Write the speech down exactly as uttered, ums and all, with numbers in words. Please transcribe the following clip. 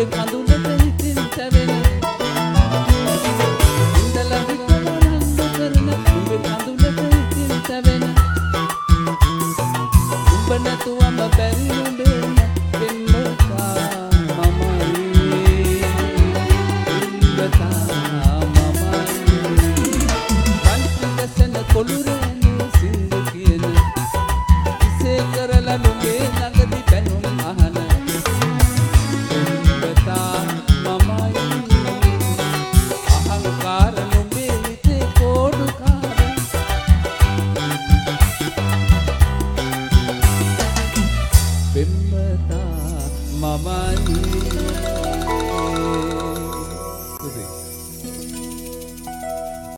නුඹේ කඳුලට හිතින් තැවෙන ඉඳලා විතරන්න කරන නුඹේ කඳුලට හිතින් තැවෙන නුඹ නැතුවම බැරි නුඹේ පෙම්වතා මමයි පෙම්වතා මමයි පන්තිකසන කොළුරෑනේ සිංදු කියන ඉසේ කරලා නුඹේ ළඟදි පැනුම් අහන පෙම්වතා මමයි අහංකාර නුඹේ හිතේ කෝඩුකාර පෙම්වතා මමයි